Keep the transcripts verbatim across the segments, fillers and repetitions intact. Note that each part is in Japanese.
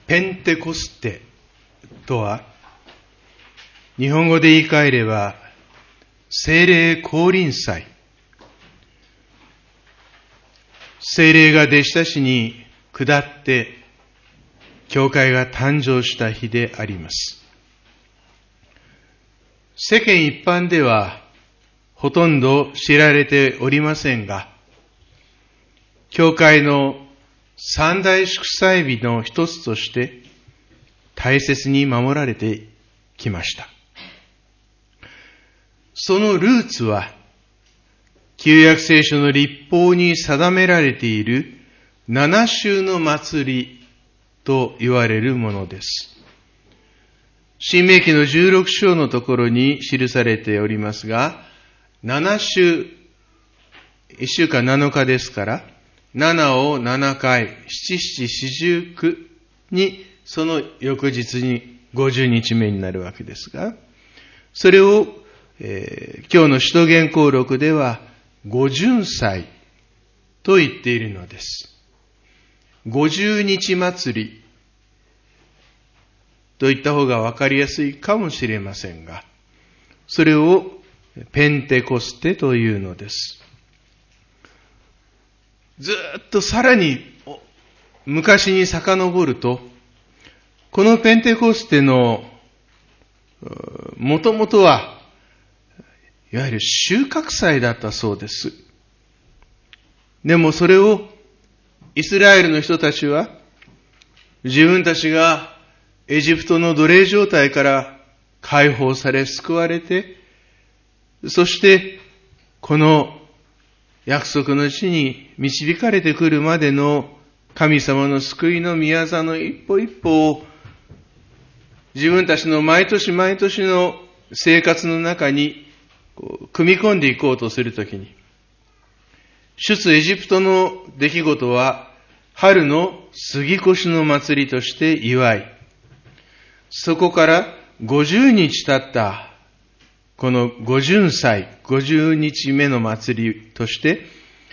ペンテコステとは、日本語で言い換えれば、聖霊降臨祭。聖霊が弟子たちに下って、教会が誕生した日であります。世間一般では、ほとんど知られておりませんが、教会の三大祝祭日の一つとして大切に守られてきました。そのルーツは、旧約聖書の律法に定められている七週の祭りと言われるものです。申命記のじゅうろく章のところに記されておりますが、七週、一週間七日ですから、七を七回、七七四十九に、その翌日に五十日目になるわけですが、それを、えー、今日の使徒言行録では、五旬祭と言っているのです。五十日祭りと言った方がわかりやすいかもしれませんが、それをペンテコステというのです。ずっとさらに昔に遡ると、このペンテコステのもともとは、いわゆる収穫祭だったそうです。でもそれをイスラエルの人たちは、自分たちがエジプトの奴隷状態から解放され救われて、そしてこの約束の地に導かれてくるまでの神様の救いの宮座の一歩一歩を自分たちの毎年毎年の生活の中に組み込んでいこうとするときに、出エジプトの出来事は春の杉越の祭りとして祝い、そこから五十日経ったこの五旬祭、五十日目の祭りとして、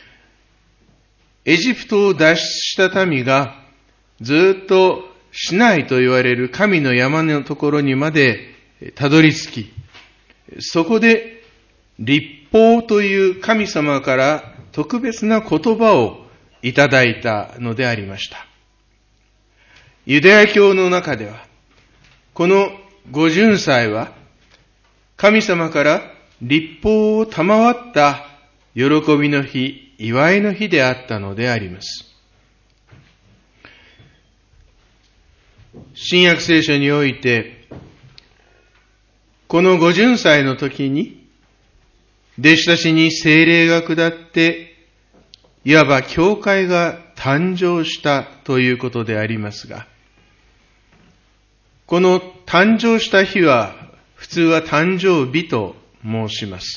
エジプトを脱出した民がずっとシナイと言われる神の山のところにまでたどり着き、そこで律法という神様から特別な言葉をいただいたのでありました。ユダヤ教の中では、この五旬祭は神様から律法を賜った喜びの日、祝いの日であったのであります。新約聖書において、この五旬祭の時に、弟子たちに聖霊が下って、いわば教会が誕生したということでありますが、この誕生した日は、普通は誕生日と申します。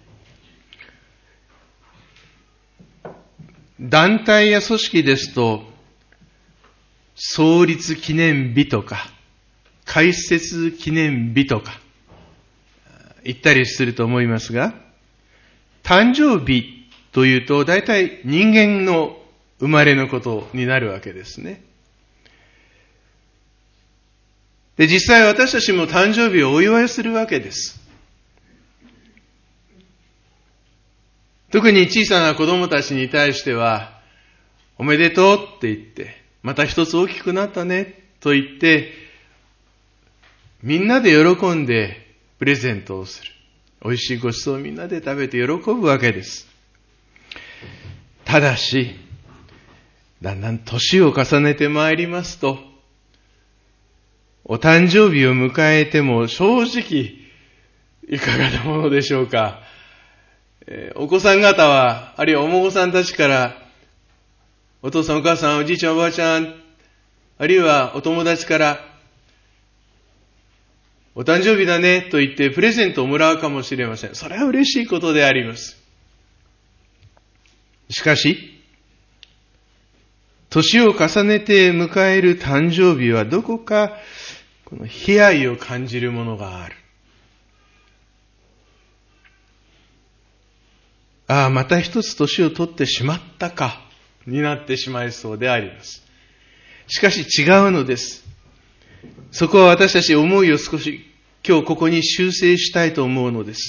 団体や組織ですと、創立記念日とか、開設記念日とか、言ったりすると思いますが、誕生日というと、大体人間の生まれのことになるわけですね。で、実際私たちも誕生日をお祝いするわけです。特に小さな子供たちに対しては、おめでとうって言って、また一つ大きくなったねと言って、みんなで喜んでプレゼントをする。美味しいごちそうをみんなで食べて喜ぶわけです。ただし、だんだん年を重ねてまいりますと、お誕生日を迎えても正直いかがなものでしょうか。えー、お子さん方は、あるいはお孫さんたちから、お父さんお母さん、おじいちゃんおばあちゃん、あるいはお友達から、お誕生日だねと言ってプレゼントをもらうかもしれません。それは嬉しいことであります。しかし、年を重ねて迎える誕生日はどこかこの悲哀を感じるものがある。ああ、また一つ年を取ってしまったかになってしまいそうであります。 しかし違うのです。そこは私たち思いを少し今日ここに修正したいと思うのです。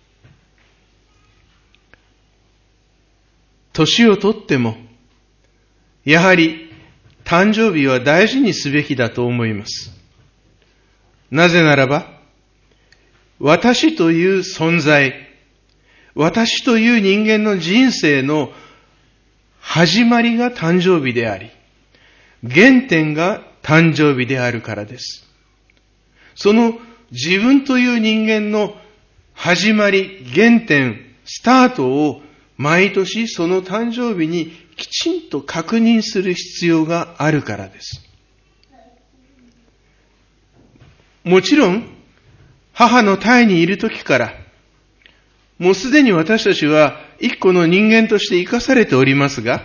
年をとっても、やはり誕生日は大事にすべきだと思います。なぜならば、私という存在、私という人間の人生の始まりが誕生日であり、原点が誕生日であるからです。その自分という人間の始まり、原点、スタートを毎年その誕生日にきちんと確認する必要があるからです。もちろん、母の胎にいる時から、もうすでに私たちは一個の人間として生かされておりますが、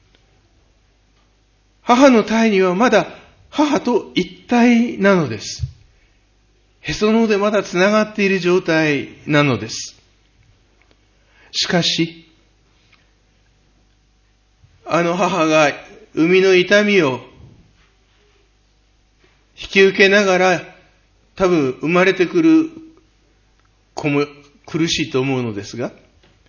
母の胎にはまだ母と一体なのです。へその緒でまだつながっている状態なのです。しかし、あの母が生みの痛みを引き受けながら、多分生まれてくる子も苦しいと思うのですが、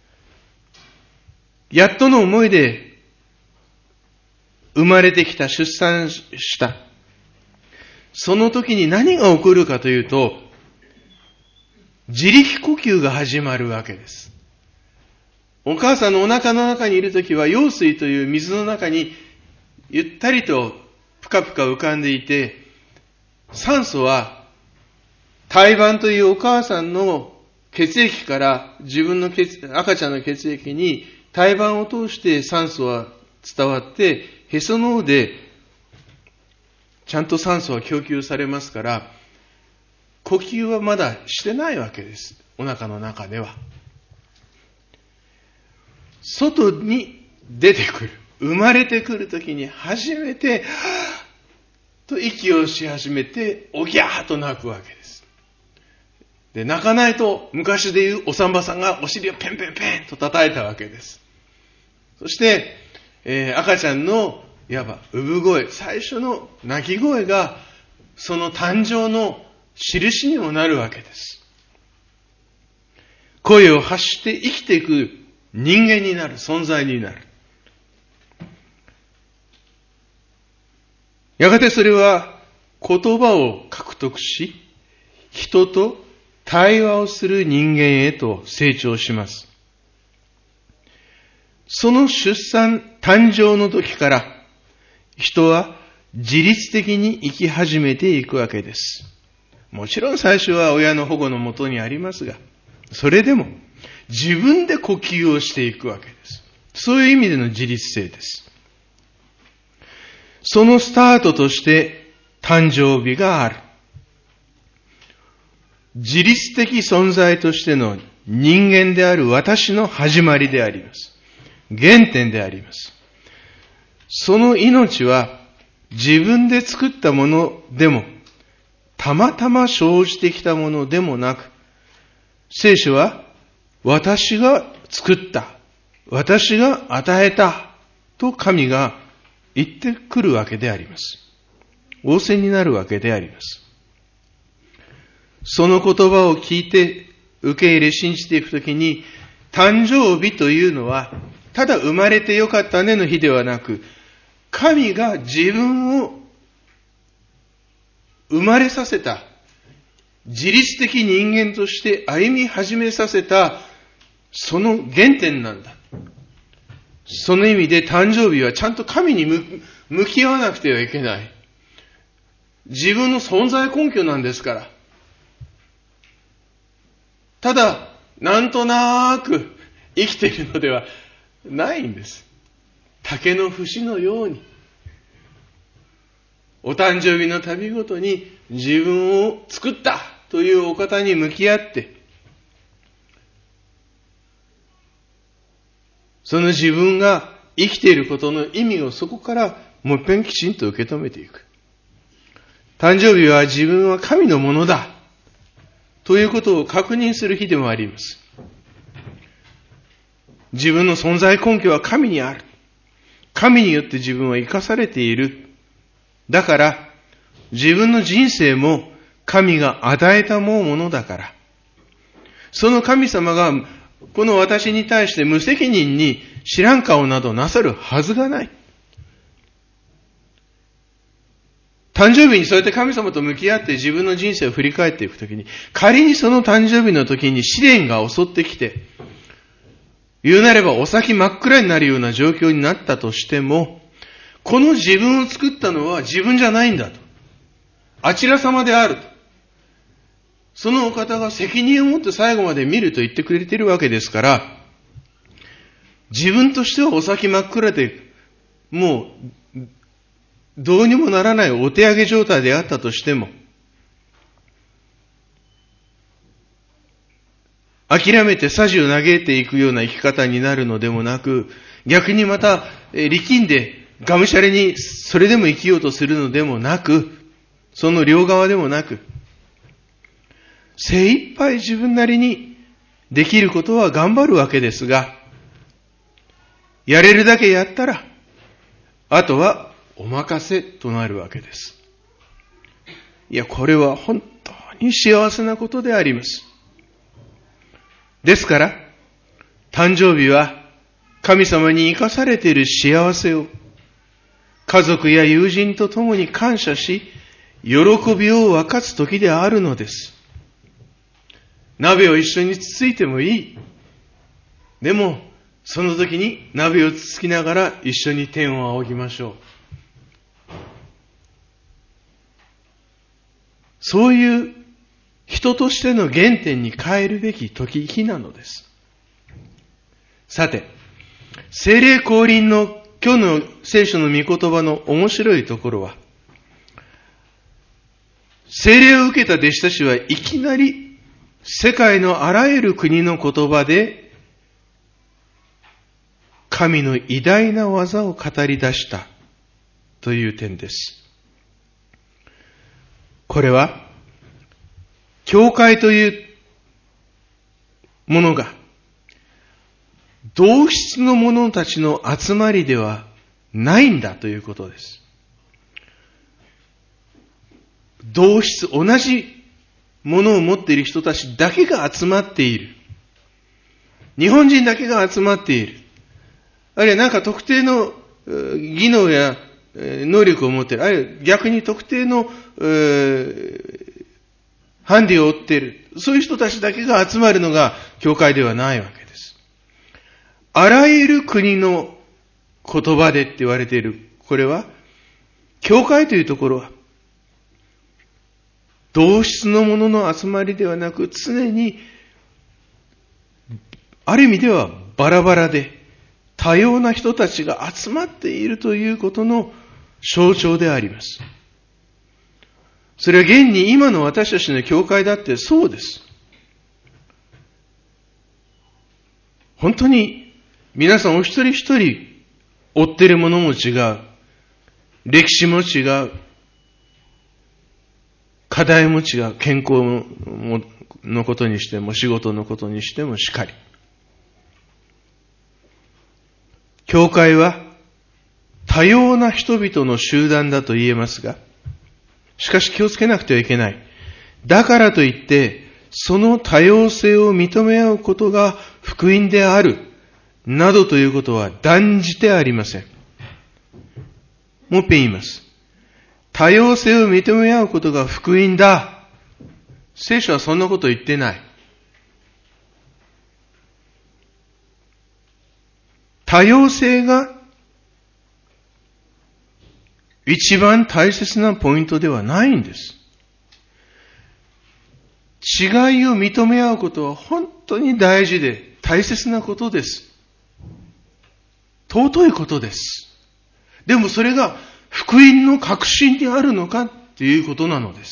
やっとの思いで生まれてきた、出産した。その時に何が起こるかというと、自力呼吸が始まるわけです。お母さんのお腹の中にいるときは、羊水という水の中にゆったりとぷかぷか浮かんでいて、酸素は胎盤というお母さんの血液から自分の血赤ちゃんの血液に胎盤を通して酸素は伝わって、へその緒でちゃんと酸素は供給されますから、呼吸はまだしてないわけです。お腹の中では。外に出てくる。生まれてくるときに初めて、はぁと息をし始めて、おぎゃーと泣くわけです。で、泣かないと、昔で言うお産婆さんがお尻をペンペンペンと叩いたわけです。そして、えー、赤ちゃんの、いわば、産声、最初の泣き声が、その誕生の印にもなるわけです。声を発して生きていく人間になる、存在になる。やがてそれは言葉を獲得し、人と対話をする人間へと成長します。その出産、誕生の時から、人は自律的に生き始めていくわけです。もちろん最初は親の保護のもとにありますが、それでも自分で呼吸をしていくわけです。そういう意味での自律性です。そのスタートとして誕生日がある。自律的存在としての人間である私の始まりであります。原点であります。その命は自分で作ったものでも、たまたま生じてきたものでもなく、聖書は私が作った、私が与えたと神が言ってくるわけであります。仰せになるわけであります。その言葉を聞いて受け入れ信じていくときに、誕生日というのはただ生まれてよかったねの日ではなく、神が自分を生まれさせた、自律的人間として歩み始めさせた、その原点なんだ。その意味で誕生日はちゃんと神に向き合わなくてはいけない。自分の存在根拠なんですから。ただ、なんとなく生きているのではないんです。竹の節のように、お誕生日の度ごとに自分を作ったというお方に向き合って、その自分が生きていることの意味をそこからもう一遍きちんと受け止めていく。誕生日は自分は神のものだということを確認する日でもあります。自分の存在根拠は神にある。神によって自分は生かされている。 だから、自分の人生も神が与えたものだから、その神様がこの私に対して無責任に知らん顔などなさるはずがない。誕生日にそうやって神様と向き合って自分の人生を振り返っていくときに、仮にその誕生日の時に試練が襲ってきて、言うなればお先真っ暗になるような状況になったとしても、この自分を作ったのは自分じゃないんだと。あちら様であると。そのお方が責任を持って最後まで見ると言ってくれているわけですから、自分としてはお先真っ暗で、もう、どうにもならないお手上げ状態であったとしても、諦めて匙を投げていくような生き方になるのでもなく、逆にまた力んでがむしゃらにそれでも生きようとするのでもなく、その両側でもなく、精一杯自分なりにできることは頑張るわけですが、やれるだけやったら、あとはお任せとなるわけです。いや、これは本当に幸せなことであります。ですから、誕生日は神様に生かされている幸せを家族や友人と共に感謝し、喜びを分かつ時であるのです。鍋を一緒につついてもいい。でも、その時に鍋をつつきながら一緒に天を仰ぎましょう。そういう人としての原点に変えるべき時日なのです。さて、聖霊降臨の今日の聖書の御言葉の面白いところは、聖霊を受けた弟子たちはいきなり世界のあらゆる国の言葉で神の偉大な技を語り出したという点です。これは教会というものが同質の者たちの集まりではないんだということです。同質、同じものを持っている人たちだけが集まっている。日本人だけが集まっている。あるいはなんか特定の技能や能力を持っている。あるいは逆に特定のハンディを負っている。そういう人たちだけが集まるのが教会ではないわけです。あらゆる国の言葉でって言われている。これは、教会というところは、同質のものの集まりではなく、常に、ある意味ではバラバラで、多様な人たちが集まっているということの象徴であります。それは現に今の私たちの教会だってそうです。本当に皆さんお一人一人追っているものも違う。歴史も違う。課題も違う。健康のことにしても仕事のことにしてもしかり。教会は多様な人々の集団だと言えますが、しかし気をつけなくてはいけない。だからといって、その多様性を認め合うことが福音である、などということは断じてありません。もう一遍言います。多様性を認め合うことが福音だ。聖書はそんなこと言ってない。多様性が一番大切なポイントではないんです。違いを認め合うことは本当に大事で大切なことです。尊いことです。でもそれが福音の核心にあるのかっていうことなのです。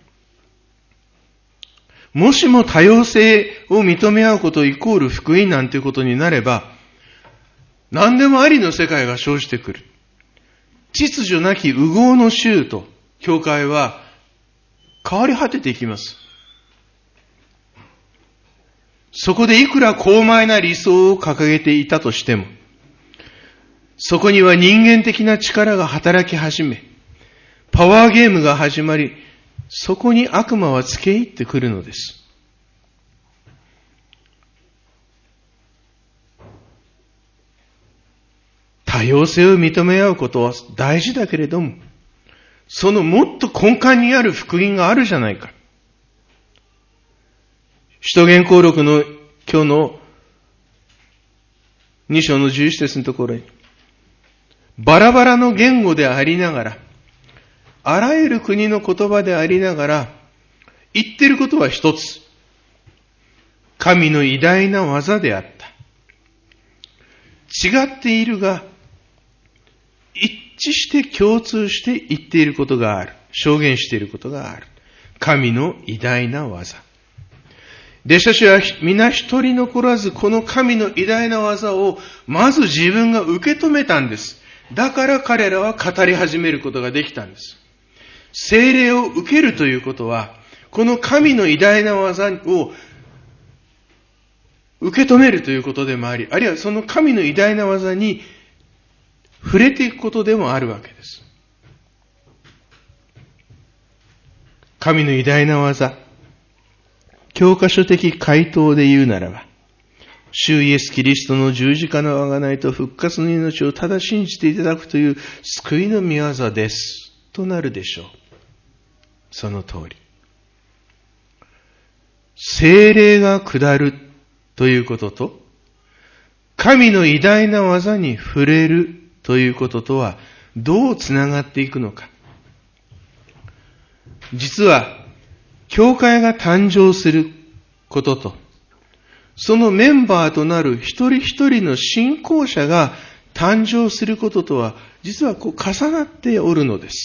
もしも多様性を認め合うことイコール福音なんていうことになれば、何でもありの世界が生じてくる。秩序なき右往の衆と教会は変わり果てていきます。そこでいくら高邁な理想を掲げていたとしても、そこには人間的な力が働き始め、 パワーゲームが始まり、そこに悪魔は付け入ってくるのです。多様性を認め合うことは大事だけれども、そのもっと根幹にある福音があるじゃないか。使徒言行録の今日のに章のじゅういち節のところに、バラバラの言語でありながら、あらゆる国の言葉でありながら、言ってることは一つ。神の偉大な技であった。違っているが、一致して共通して言っていることがある。証言していることがある。神の偉大な技。弟子たちは皆一人残らず、この神の偉大な技をまず自分が受け止めたんです。だから彼らは語り始めることができたんです。聖霊を受けるということは、この神の偉大な技を受け止めるということでもあり、あるいはその神の偉大な技に触れていくことでもあるわけです。神の偉大な技、教科書的回答で言うならば、主イエス・キリストの十字架の贖いと復活の命をただ信じていただくという救いの御業です。となるでしょう。その通り。聖霊が下るということと、神の偉大な技に触れるということとはどうつながっていくのか。実は、教会が誕生することと、そのメンバーとなる一人一人の信仰者が誕生することとは、実はこう重なっておるのです。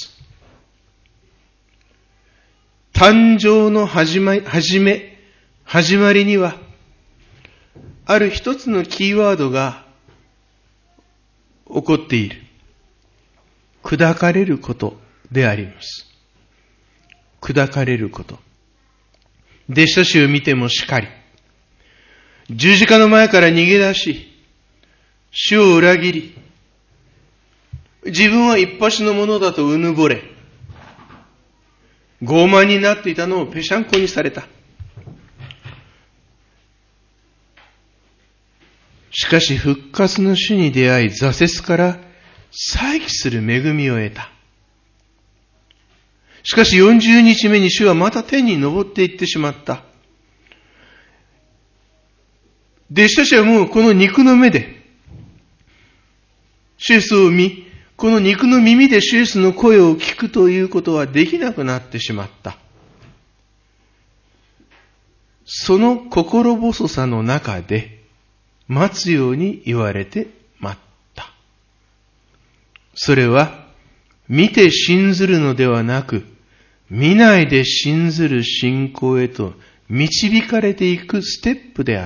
誕生の始まり、始め、始まりには、ある一つのキーワードが起こっている。砕かれることであります。砕かれること。弟子たちを見てもしかり、十字架の前から逃げ出し、主を裏切り、自分は一発のものだとうぬぼれ、傲慢になっていたのをぺしゃんこにされた。しかし復活の主に出会い、挫折から再起する恵みを得た。しかしよんじゅうにちめに主はまた天に昇っていってしまった。弟子たちはもうこの肉の目で、主イエスを見、この肉の耳で主イエスの声を聞くということはできなくなってしまった。その心細さの中で、待つように言われて待った。それは、見て信ずるのではなく、見ないで信ずる信仰へと導かれていくステップであった。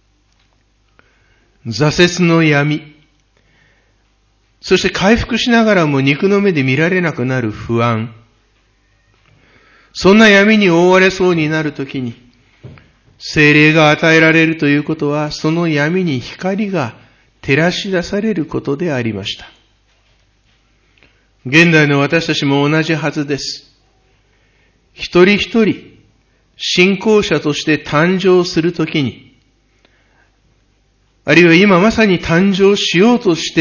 挫折の闇、そして回復しながらも肉の目で見られなくなる不安。そんな闇に覆われそうになるときに、聖霊が与えられるということは、その闇に光が照らし出されることでありました。現代の私たちも同じはずです。一人一人、信仰者として誕生するときに、あるいは今まさに誕生しようとして、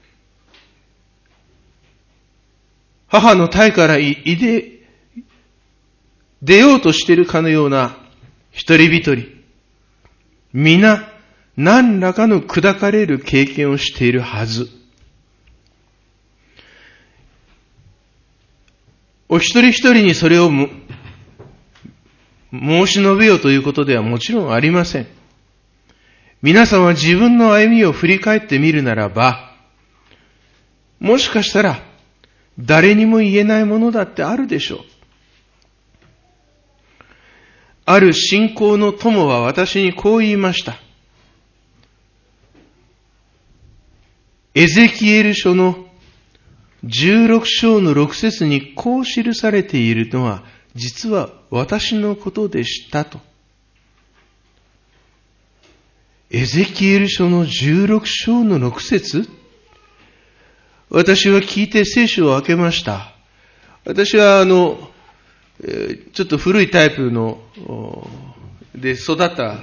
母の胎からいで、出ようとしているかのような一人一人、皆何らかの砕かれる経験をしているはず。お一人一人にそれをも申し述べようということではもちろんありません。皆さんは自分の歩みを振り返ってみるならば、もしかしたら誰にも言えないものだってあるでしょう。ある信仰の友は私にこう言いました。エゼキエル書のじゅうろく章のろく節にこう記されているのは、実は私のことでしたと。エゼキエル書のじゅうろく章のろく節、私は聞いて聖書を開けました。 私はあの、ちょっと古いタイプの、で育った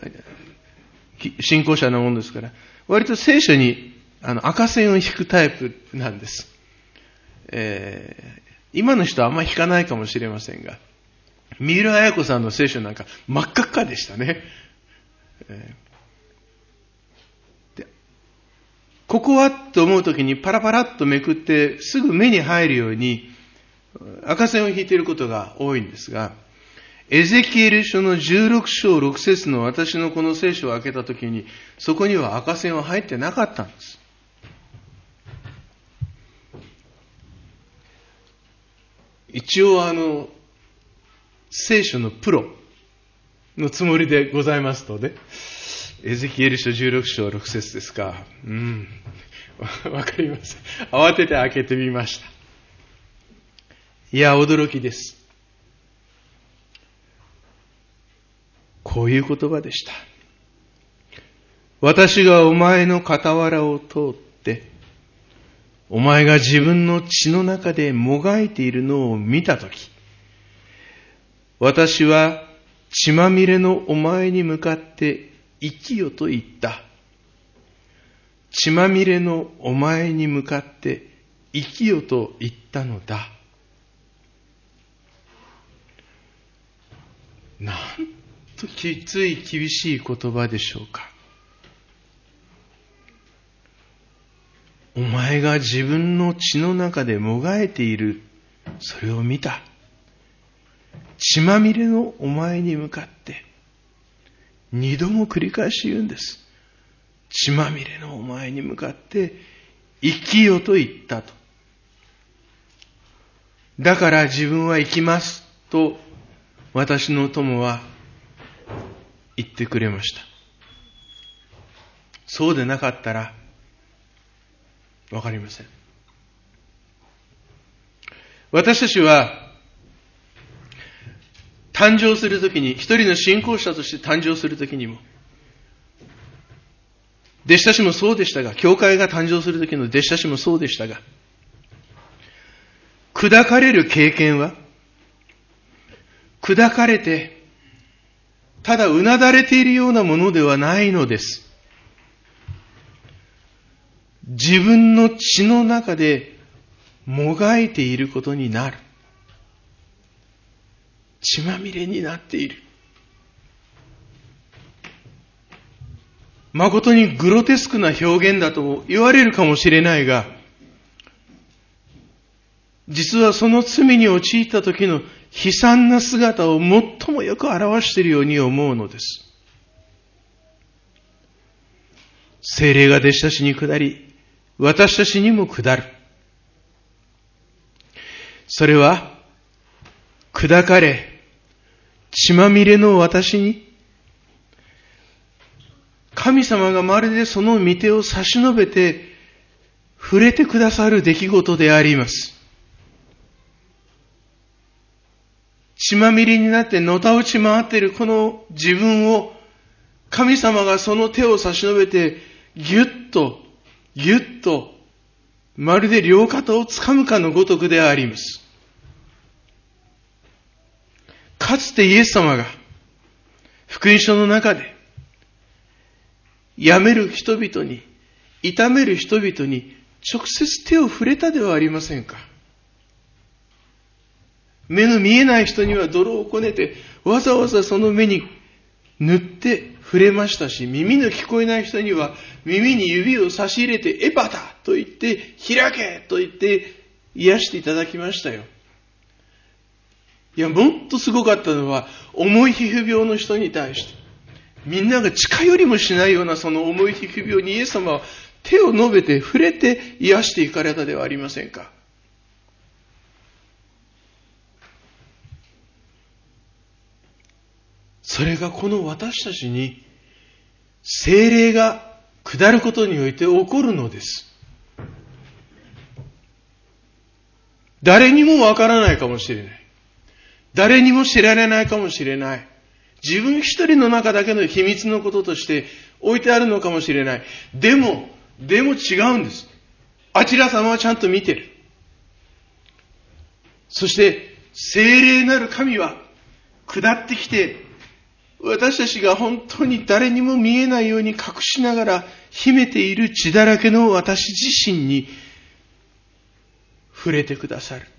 信仰者なもんですから、割と聖書にあの赤線を引くタイプなんです。えー、今の人はあんまり引かないかもしれませんが、三浦綾子さんの聖書なんか真っ赤っかでしたね。えー、でここはと思うときにパラパラっとめくってすぐ目に入るように赤線を引いていることが多いんですが、エゼキエル書のじゅうろく章ろく節の私のこの聖書を開けたときに、そこには赤線は入ってなかったんです。一応あの、聖書のプロのつもりでございますので、エゼキエル書じゅうろく章ろく節ですか。うん。わかりません。慌てて開けてみました。いや、驚きです。こういう言葉でした。私がお前の傍らを通って、お前が自分の血の中でもがいているのを見たとき、私は血まみれのお前に向かって生きよと言った。血まみれのお前に向かって生きよと言ったのだ。なんときつい厳しい言葉でしょうか。お前が自分の血の中でもがいている、それを見た。血まみれのお前に向かって、二度も繰り返し言うんです。血まみれのお前に向かって、生きよと言ったと。だから自分は生きますと、私の友は言ってくれました。そうでなかったら、わかりません。私たちは、誕生するときに、一人の信仰者として誕生するときにも、弟子たちもそうでしたが、教会が誕生するときの弟子たちもそうでしたが、砕かれる経験は、砕かれて、ただうなだれているようなものではないのです。自分の血の中でもがいていることになる。血まみれになっている。誠にグロテスクな表現だと言われるかもしれないが、実はその罪に陥った時の悲惨な姿を最もよく表しているように思うのです。聖霊が弟子たちに下り、私たちにも下る。それは、砕かれ、血まみれの私に、神様がまるでその御手を差し伸べて、触れてくださる出来事であります。血まみれになってのたうち回っているこの自分を、神様がその手を差し伸べて、ぎゅっと、ぎゅっと、まるで両肩をつかむかのごとくであります。かつてイエス様が、福音書の中で、病める人々に、痛める人々に、直接手を触れたではありませんか。目の見えない人には泥をこねて、わざわざその目に塗って触れましたし、耳の聞こえない人には耳に指を差し入れて、エパタと言って、開けと言って癒していただきましたよ。いや、もっとすごかったのは、重い皮膚病の人に対して、みんなが近寄りもしないようなその重い皮膚病にイエス様は手を伸べて触れて癒していかれたではありませんか。それがこの私たちに聖霊が下ることにおいて起こるのです。誰にもわからないかもしれない。誰にも知られないかもしれない。自分一人の中だけの秘密のこととして置いてあるのかもしれない。でも、でも違うんです。あちら様はちゃんと見てる。 そして聖霊なる神は下ってきて、私たちが本当に誰にも見えないように隠しながら秘めている血だらけの私自身に触れてくださる。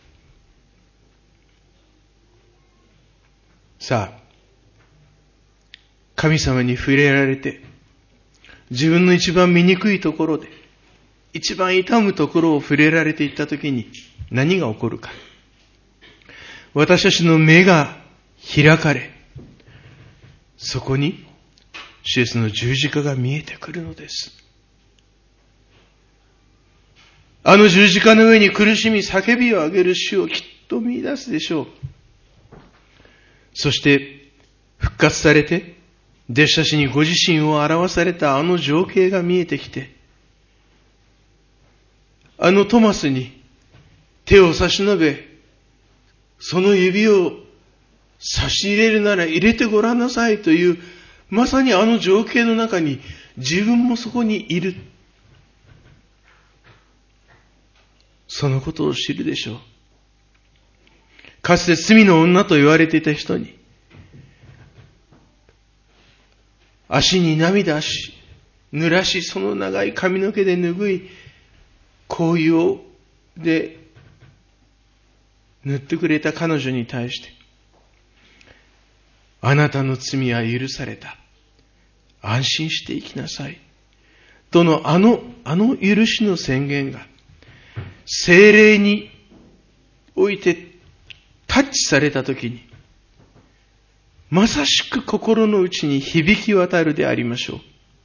さあ、神様に触れられて、自分の一番醜いところで、一番痛むところを触れられていったときに何が起こるか。私たちの目が開かれ、そこに主イエスの十字架が見えてくるのです。あの十字架の上に苦しみ叫びを上げる主をきっと見出すでしょう。そして復活されて弟子たちにご自身を表されたあの情景が見えてきて、あのトマスに手を差し伸べ、その指を差し入れるなら入れてごらんなさいという、まさにあの情景の中に自分もそこにいる。そのことを知るでしょう。かつて罪の女と言われていた人に、足に涙し、濡らし、その長い髪の毛で拭い、香油で塗ってくれた彼女に対して、あなたの罪は許された。安心して生きなさい。とのあの、あの許しの宣言が、聖霊においてタッチされたときに、まさしく心の内に響き渡るでありましょう。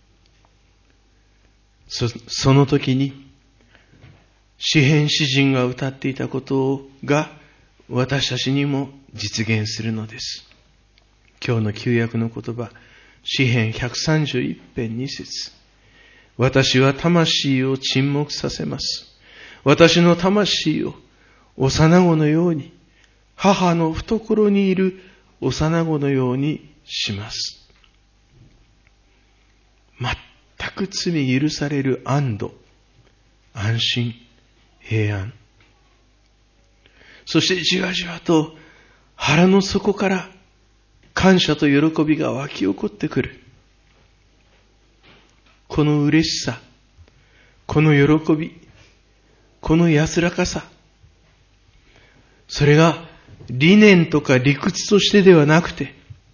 そ, その時に、詩編詩人が歌っていたことが私たちにも実現するのです。今日の旧約の言葉、詩編ひゃくさんじゅういち編に節。私は魂を沈黙させます。私の魂を幼子のように、母の懐にいる幼子のようにします。全く罪許される安堵、安心、平安。そしてじわじわと腹の底から感謝と喜びが湧き起こってくる。この嬉しさ、この喜び、この安らかさ、それが理念とか理屈としてではなくて、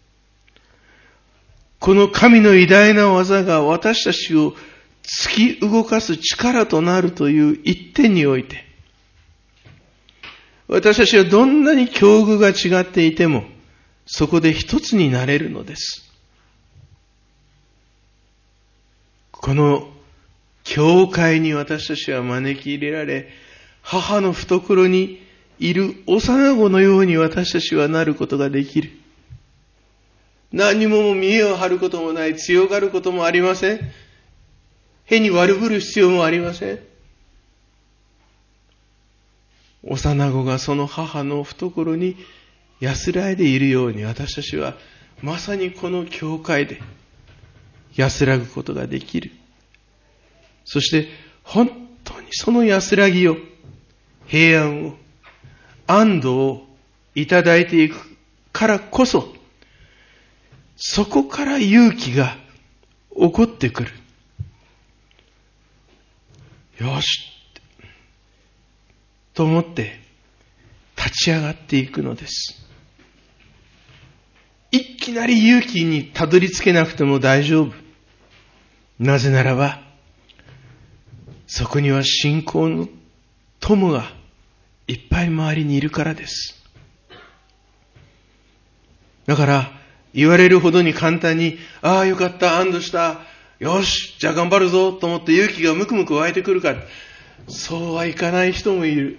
この神の偉大な技が私たちを突き動かす力となるという一点において、私たちはどんなに境遇が違っていても、そこで一つになれるのです。この教会に私たちは招き入れられ、母の懐にいる幼子のように私たちはなることができる。何にも見栄を張ることもない、強がることもありません。変に悪ぶる必要もありません。幼子がその母の懐に安らいでいるように、私たちはまさにこの教会で安らぐことができる。そして本当にその安らぎを、平安を、安堵をいただいていくからこそ、そこから勇気が起こってくる。よしと思って立ち上がっていくのです。いきなり勇気にたどり着けなくても大丈夫。なぜならば、そこには信仰の友がいっぱい周りにいるからです。だから言われるほどに簡単に、ああよかった、安堵した、よしじゃあ頑張るぞと思って勇気がムクムク湧いてくるか、そうはいかない人もいる。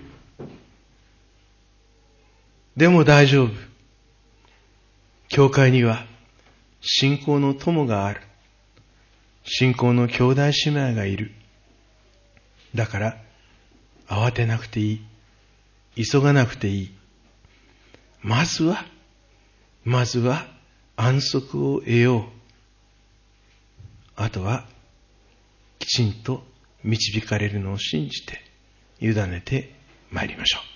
でも大丈夫。教会には信仰の友がある。信仰の兄弟姉妹がいる。だから慌てなくていい。急がなくていい。まずは、まずは安息を得よう。あとはきちんと導かれるのを信じて委ねてまいりましょう。